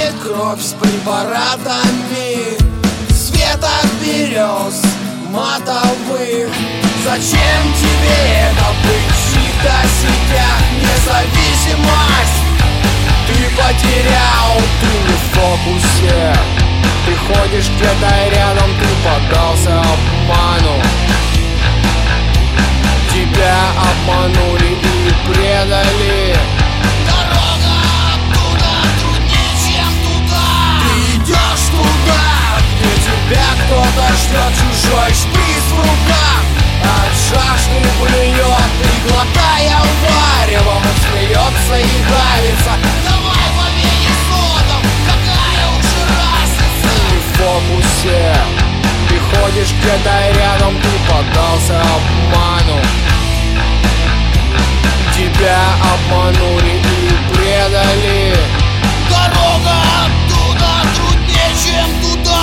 Капает кровь с препаратами, свет от берез матовых. Зачем тебе это быть всегда сидят? Независимость ты потерял, ты не в фокусе. Ты ходишь где-то рядом, ты поддался обману. Тебя обманули и предали. Дорога оттуда труднее, чем туда. Ты идешь туда, где тебя кто-то ждет. Чужой шприц в руках, от жажды плюет. И глотая варево, он смеется и давится. Давай повей сотом, какая уже разница? Ты в фокусе, ты ходишь где-то рядом, ты поддался обману. Тебя обманули и предали. Дорога оттуда труднее, чем туда.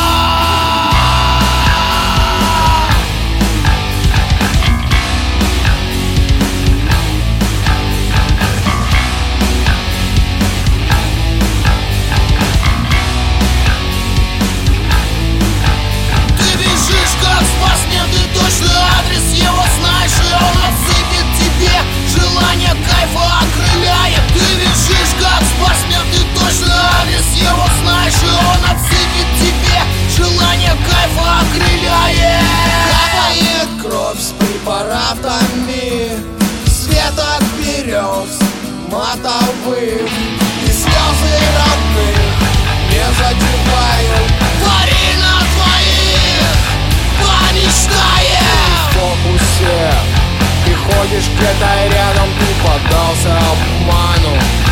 Ты бежишь как спортсмен, ты точно адрес его знаешь, и он отсыпет тебе желание кайфа окрыляет. Ты бежишь как спортсмен, ты точно адрес его знаешь, и он отсыпет тебе желание кайфа окрыляет. Капает кровь с препаратами, свет от берез матовых. И слезы родных не задевают. Пари на твоих помечтаем. В фокусе, ты ходишь где-то рядом, ты поддался обману.